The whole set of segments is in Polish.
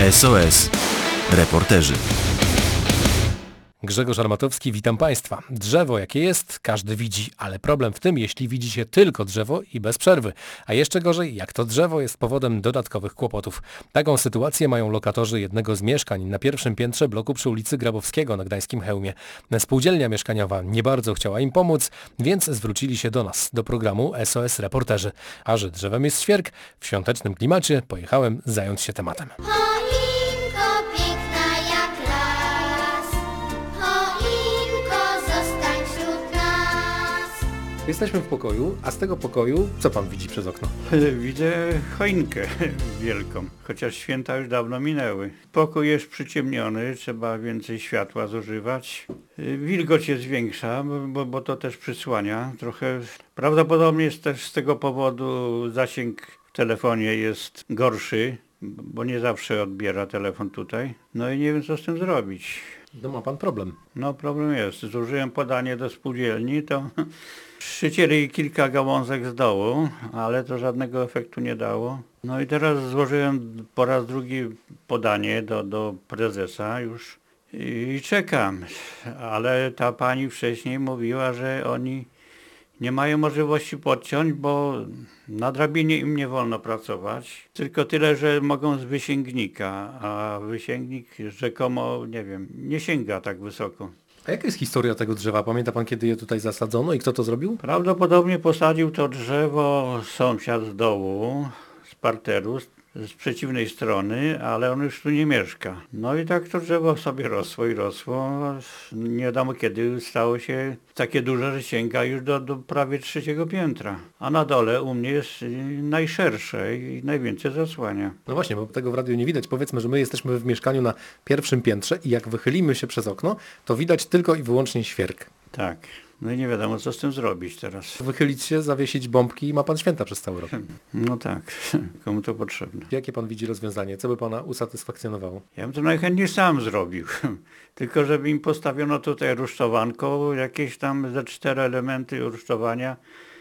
SOS Reporterzy. Grzegorz Armatowski, witam Państwa. Drzewo jakie jest, każdy widzi, ale problem w tym, jeśli widzi się tylko drzewo i bez przerwy. A jeszcze gorzej, jak to drzewo jest powodem dodatkowych kłopotów. Taką sytuację mają lokatorzy jednego z mieszkań na pierwszym piętrze bloku przy ulicy Grabowskiego na gdańskim Chełmie. Spółdzielnia mieszkaniowa nie bardzo chciała im pomóc, więc zwrócili się do nas, do programu SOS Reporterzy. A że drzewem jest świerk, w świątecznym klimacie pojechałem zająć się tematem. Jesteśmy w pokoju, a z tego pokoju co pan widzi przez okno? Widzę choinkę wielką, chociaż święta już dawno minęły. Pokój jest przyciemniony, trzeba więcej światła zużywać. Wilgoć jest większa, bo to też przysłania trochę. Prawdopodobnie jest też z tego powodu zasięg w telefonie jest gorszy, bo nie zawsze odbiera telefon tutaj. No i nie wiem, co z tym zrobić. No ma pan problem. No problem jest. Zużyłem podanie do spółdzielni, to przycięli kilka gałązek z dołu, ale to żadnego efektu nie dało. No i teraz złożyłem po raz drugi podanie do prezesa już i czekam. Ale ta pani wcześniej mówiła, że oni nie mają możliwości podciąć, bo na drabinie im nie wolno pracować. Tylko tyle, że mogą z wysięgnika, a wysięgnik rzekomo, nie wiem, nie sięga tak wysoko. A jaka jest historia tego drzewa? Pamięta pan, kiedy je tutaj zasadzono i kto to zrobił? Prawdopodobnie posadził to drzewo sąsiad z dołu, z parteru, z przeciwnej strony, ale on już tu nie mieszka. No i tak to drzewo sobie rosło i rosło. Nie wiadomo kiedy stało się takie duże, że sięga już do prawie 3. piętra. A na dole u mnie jest najszersze i najwięcej zasłania. No właśnie, bo tego w radiu nie widać. Powiedzmy, że my jesteśmy w mieszkaniu na pierwszym piętrze i jak wychylimy się przez okno, to widać tylko i wyłącznie świerk. Tak. No i nie wiadomo, co z tym zrobić teraz. Wychylić się, zawiesić bombki i ma pan święta przez cały rok. No tak, komu to potrzebne. Jakie pan widzi rozwiązanie? Co by pana usatysfakcjonowało? Ja bym to najchętniej sam zrobił. Tylko żeby im postawiono tutaj rusztowanko, jakieś tam ze 4 elementy rusztowania.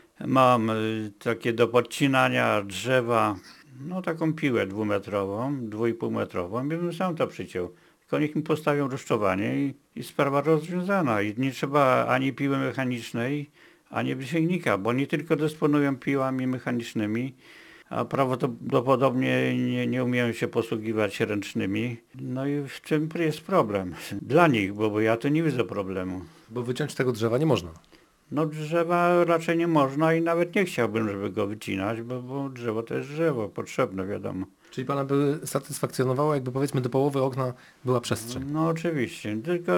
Mam takie do podcinania drzewa, no taką piłę 2-metrową, 2,5-metrową i bym sam to przyciął. Tylko niech mi postawią rusztowanie i sprawa rozwiązana. I nie trzeba ani piły mechanicznej, ani wysięgnika, bo nie tylko dysponują piłami mechanicznymi, a prawdopodobnie nie umieją się posługiwać ręcznymi. No i w czym jest problem? Dla nich, bo ja to nie widzę problemu. Bo wyciąć tego drzewa nie można. No drzewa raczej nie można i nawet nie chciałbym, żeby go wycinać, bo drzewo to jest drzewo, potrzebne wiadomo. Czyli pana by satysfakcjonowało, jakby powiedzmy do połowy okna była przestrzeń? No oczywiście, tylko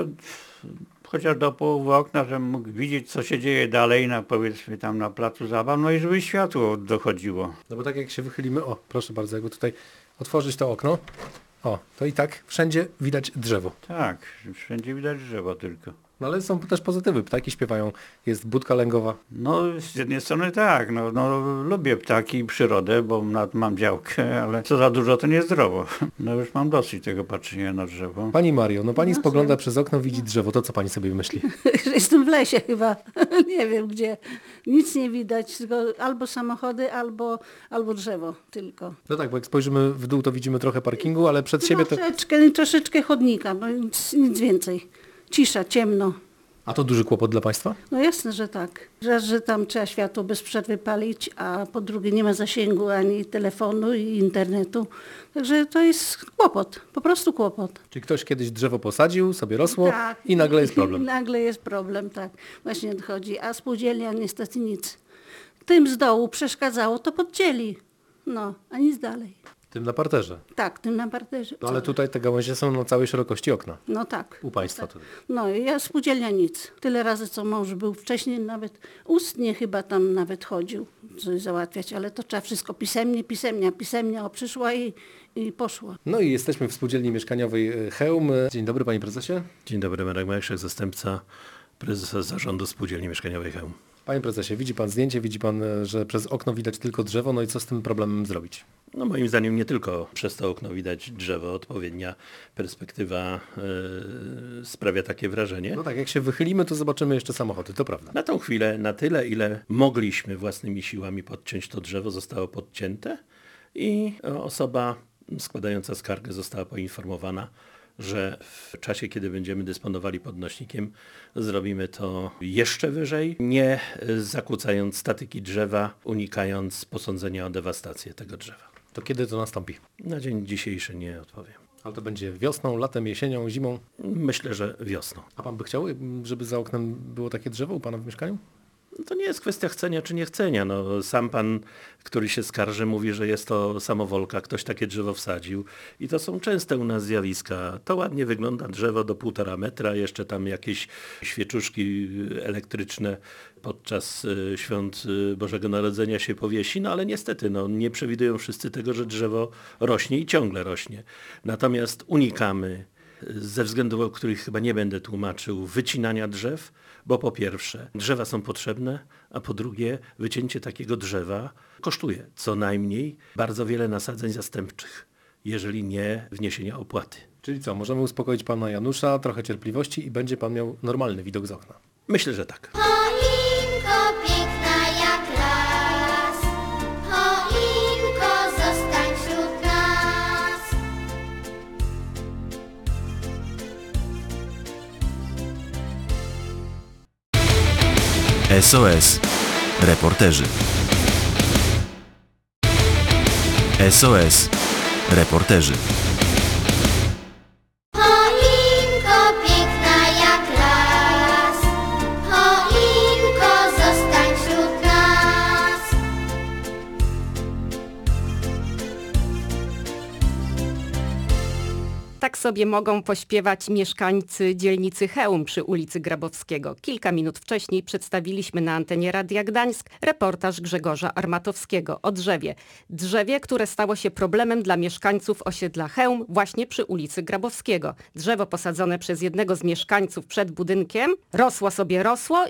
chociaż do połowy okna, żebym mógł widzieć, co się dzieje dalej, powiedzmy tam na placu zabaw, no i żeby światło dochodziło. No bo tak jak się wychylimy, o proszę bardzo, jakby tutaj otworzyć to okno, o, to i tak wszędzie widać drzewo. Tak, wszędzie widać drzewo tylko. No ale są też pozytywy, ptaki śpiewają, jest budka lęgowa. No z jednej strony tak, no lubię ptaki i przyrodę, bo mam działkę, ale co za dużo to niezdrowo. No już mam dosyć tego patrzenia na drzewo. Pani Mario, no pani spogląda przez okno, widzi drzewo, to co pani sobie myśli? Że jestem w lesie chyba, nie wiem gdzie. Nic nie widać, tylko albo samochody, albo drzewo tylko. No tak, bo jak spojrzymy w dół, to widzimy trochę parkingu, ale przed siebie to... Troszeczkę chodnika, no nic więcej. Cisza, ciemno. A to duży kłopot dla państwa? No jasne, że tak. Raz, że tam trzeba światło bez przerwy palić, a po drugie nie ma zasięgu ani telefonu i internetu. Także to jest kłopot, po prostu kłopot. Czyli ktoś kiedyś drzewo posadził, sobie rosło Tak. i nagle jest problem. I nagle jest problem, tak. Właśnie odchodzi. A spółdzielnia niestety nic. Tym z dołu przeszkadzało, to podcięli. No, a nic dalej. Tym na parterze. Tak, tym na parterze. No ale tutaj te gałęzie są na całej szerokości okna. No tak. U państwa tak. to. No i ja spółdzielnia nic. Tyle razy co mąż był wcześniej, nawet ustnie chyba tam nawet chodził coś załatwiać, ale to trzeba wszystko pisemnie przyszła i poszła. No i jesteśmy w spółdzielni mieszkaniowej Chełm. Dzień dobry panie prezesie. Dzień dobry, Marek Majszek, zastępca prezesa zarządu spółdzielni mieszkaniowej Chełm. Panie prezesie, widzi pan zdjęcie, widzi pan, że przez okno widać tylko drzewo, no i co z tym problemem zrobić? No moim zdaniem nie tylko przez to okno widać drzewo, odpowiednia perspektywa sprawia takie wrażenie. No tak, jak się wychylimy, to zobaczymy jeszcze samochody, to prawda. Na tą chwilę, na tyle ile mogliśmy własnymi siłami podciąć to drzewo, zostało podcięte i osoba składająca skargę została poinformowana, że w czasie, kiedy będziemy dysponowali podnośnikiem, zrobimy to jeszcze wyżej, nie zakłócając statyki drzewa, unikając posądzenia o dewastację tego drzewa. To kiedy to nastąpi? Na dzień dzisiejszy nie odpowiem. Ale to będzie wiosną, latem, jesienią, zimą. Myślę, że wiosną. A pan by chciał, żeby za oknem było takie drzewo u pana w mieszkaniu? To nie jest kwestia chcenia czy niechcenia. No, sam pan, który się skarży, mówi, że jest to samowolka, ktoś takie drzewo wsadził i to są częste u nas zjawiska. To ładnie wygląda drzewo do 1,5 metra, jeszcze tam jakieś świeczuszki elektryczne podczas świąt Bożego Narodzenia się powiesi, no ale niestety nie przewidują wszyscy tego, że drzewo rośnie i ciągle rośnie. Natomiast unikamy, ze względów, o których chyba nie będę tłumaczył, wycinania drzew, bo po pierwsze drzewa są potrzebne, a po drugie wycięcie takiego drzewa kosztuje co najmniej bardzo wiele nasadzeń zastępczych, jeżeli nie wniesienia opłaty. Czyli co, możemy uspokoić pana Janusza, trochę cierpliwości i będzie pan miał normalny widok z okna. Myślę, że tak. Choinko piękna jak las, choinko zostań wśród nas. SOS. Reporterzy. SOS. Reporterzy. Choinko piękna jak las, choinko zostań wśród nas. Tak sobie mogą pośpiewać mieszkańcy dzielnicy Chełm przy ulicy Grabowskiego. Kilka minut wcześniej przedstawiliśmy na antenie Radia Gdańsk reportaż Grzegorza Armatowskiego o drzewie. Drzewie, które stało się problemem dla mieszkańców osiedla Chełm właśnie przy ulicy Grabowskiego. Drzewo posadzone przez jednego z mieszkańców przed budynkiem rosło sobie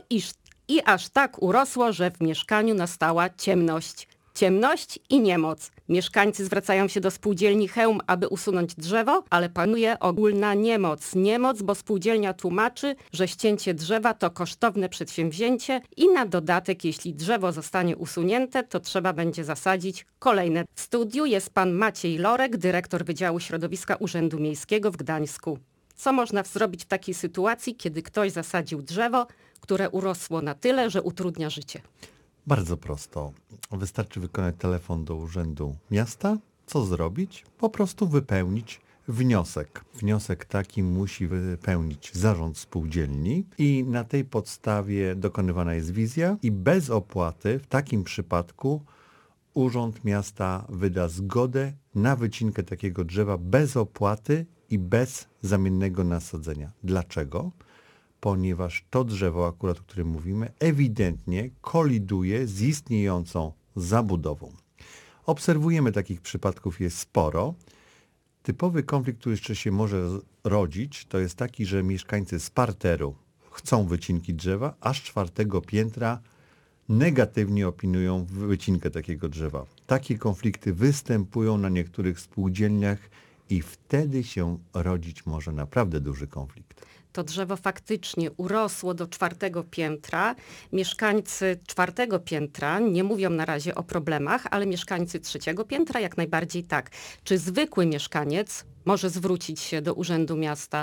i aż tak urosło, że w mieszkaniu nastała ciemność. Ciemność i niemoc. Mieszkańcy zwracają się do spółdzielni Chełm, aby usunąć drzewo, ale panuje ogólna niemoc. Niemoc, bo spółdzielnia tłumaczy, że ścięcie drzewa to kosztowne przedsięwzięcie i na dodatek, jeśli drzewo zostanie usunięte, to trzeba będzie zasadzić kolejne. W studiu jest pan Maciej Lorek, dyrektor Wydziału Środowiska Urzędu Miejskiego w Gdańsku. Co można zrobić w takiej sytuacji, kiedy ktoś zasadził drzewo, które urosło na tyle, że utrudnia życie? Bardzo prosto. Wystarczy wykonać telefon do Urzędu Miasta. Co zrobić? Po prostu wypełnić wniosek. Wniosek taki musi wypełnić zarząd spółdzielni i na tej podstawie dokonywana jest wizja i bez opłaty w takim przypadku Urząd Miasta wyda zgodę na wycinkę takiego drzewa bez opłaty i bez zamiennego nasadzenia. Dlaczego? Ponieważ to drzewo, akurat o którym mówimy, ewidentnie koliduje z istniejącą zabudową. Obserwujemy takich przypadków, jest sporo. Typowy konflikt, który jeszcze się może rodzić, to jest taki, że mieszkańcy z parteru chcą wycinki drzewa, a z 4. piętra negatywnie opiniują wycinkę takiego drzewa. Takie konflikty występują na niektórych spółdzielniach i wtedy się rodzić może naprawdę duży konflikt. To drzewo faktycznie urosło do 4. piętra. Mieszkańcy 4. piętra nie mówią na razie o problemach, ale mieszkańcy 3. piętra jak najbardziej tak. Czy zwykły mieszkaniec może zwrócić się do Urzędu Miasta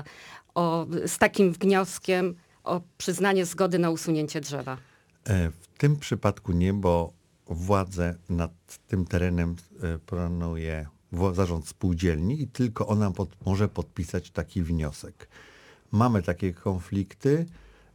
z takim wnioskiem o przyznanie zgody na usunięcie drzewa? W tym przypadku nie, bo władzę nad tym terenem planuje zarząd spółdzielni i tylko ona może podpisać taki wniosek. Mamy takie konflikty.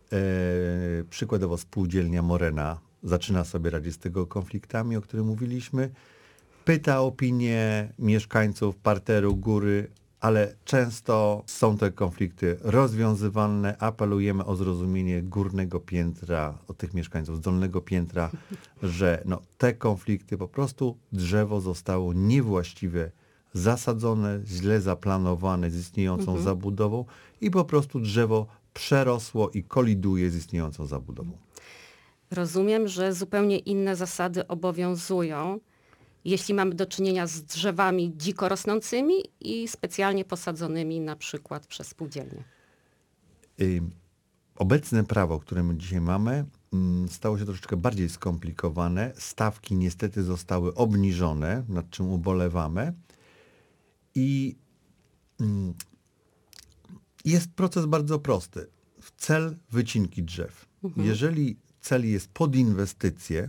Przykładowo spółdzielnia Morena zaczyna sobie radzić z tego konfliktami, o których mówiliśmy. Pyta o opinię mieszkańców parteru, góry, ale często są te konflikty rozwiązywalne. Apelujemy o zrozumienie górnego piętra, od tych mieszkańców z dolnego piętra, że te konflikty po prostu drzewo zostało niewłaściwie zasadzone, źle zaplanowane z istniejącą zabudową i po prostu drzewo przerosło i koliduje z istniejącą zabudową. Rozumiem, że zupełnie inne zasady obowiązują, jeśli mamy do czynienia z drzewami dziko rosnącymi i specjalnie posadzonymi na przykład przez spółdzielnię. Obecne prawo, które my dzisiaj mamy, stało się troszeczkę bardziej skomplikowane. Stawki niestety zostały obniżone, nad czym ubolewamy. I jest proces bardzo prosty. Cel wycinki drzew. Jeżeli cel jest pod inwestycje,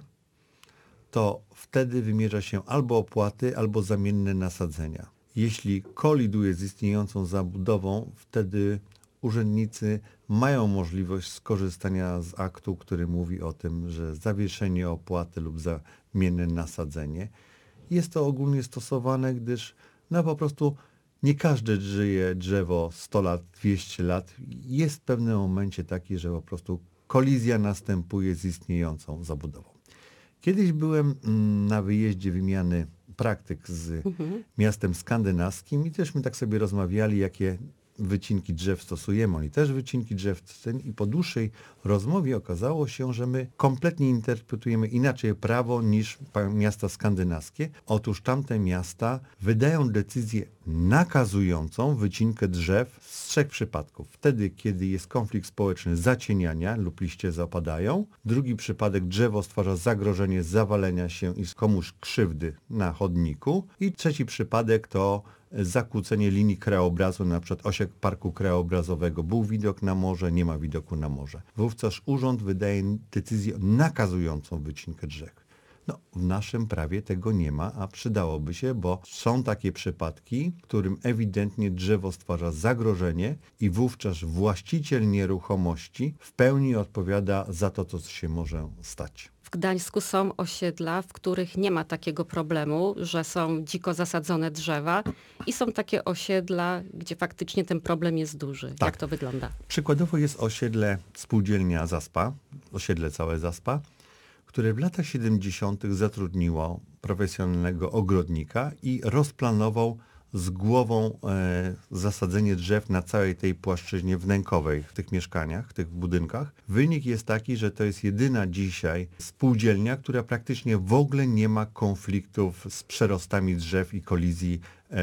to wtedy wymierza się albo opłaty, albo zamienne nasadzenia. Jeśli koliduje z istniejącą zabudową, wtedy urzędnicy mają możliwość skorzystania z aktu, który mówi o tym, że zawieszenie opłaty lub zamienne nasadzenie. Jest to ogólnie stosowane, gdyż po prostu nie każde żyje drzewo 100 lat, 200 lat. Jest w pewnym momencie taki, że po prostu kolizja następuje z istniejącą zabudową. Kiedyś byłem na wyjeździe wymiany praktyk z miastem skandynawskim i też my tak sobie rozmawiali, jakie wycinki drzew stosujemy. Oni też wycinki drzew i po dłuższej rozmowie okazało się, że my kompletnie interpretujemy inaczej prawo niż miasta skandynawskie. Otóż tamte miasta wydają decyzję nakazującą wycinkę drzew z 3 przypadków. Wtedy, kiedy jest konflikt społeczny zacieniania lub liście zapadają. Drugi przypadek, drzewo stwarza zagrożenie zawalenia się i komuś krzywdy na chodniku. I trzeci przypadek to zakłócenie linii krajobrazu, na przykład osiek parku krajobrazowego. Był widok na morze, nie ma widoku na morze. Wówczas urząd wydaje decyzję nakazującą wycinkę drzew. W naszym prawie tego nie ma, a przydałoby się, bo są takie przypadki, w którym ewidentnie drzewo stwarza zagrożenie i wówczas właściciel nieruchomości w pełni odpowiada za to, co się może stać. W Gdańsku są osiedla, w których nie ma takiego problemu, że są dziko zasadzone drzewa i są takie osiedla, gdzie faktycznie ten problem jest duży. Tak. Jak to wygląda? Przykładowo jest osiedle spółdzielnia Zaspa, osiedle całe Zaspa, które w latach 70. zatrudniło profesjonalnego ogrodnika i rozplanował z głową zasadzenie drzew na całej tej płaszczyźnie wnękowej w tych mieszkaniach, w tych budynkach. Wynik jest taki, że to jest jedyna dzisiaj spółdzielnia, która praktycznie w ogóle nie ma konfliktów z przerostami drzew i kolizji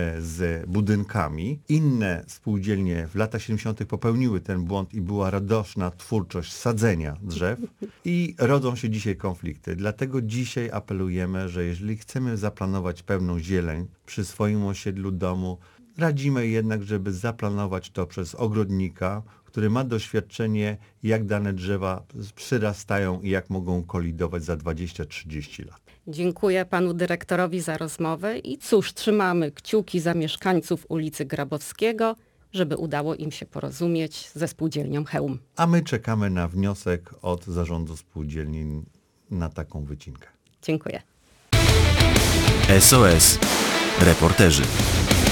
z budynkami. Inne spółdzielnie w latach 70. popełniły ten błąd i była radosna twórczość sadzenia drzew i rodzą się dzisiaj konflikty. Dlatego dzisiaj apelujemy, że jeżeli chcemy zaplanować pełną zieleń przy swoim osiedlu, domu, radzimy jednak, żeby zaplanować to przez ogrodnika, który ma doświadczenie, jak dane drzewa przyrastają i jak mogą kolidować za 20-30 lat. Dziękuję panu dyrektorowi za rozmowę i cóż, trzymamy kciuki za mieszkańców ulicy Grabowskiego, żeby udało im się porozumieć ze spółdzielnią Chełm. A my czekamy na wniosek od zarządu spółdzielni na taką wycinkę. Dziękuję. SOS. Reporterzy.